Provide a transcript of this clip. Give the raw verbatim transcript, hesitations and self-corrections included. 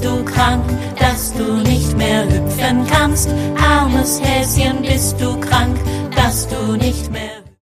du krank, dass du nicht mehr hüpfen kannst? Armes Häschen,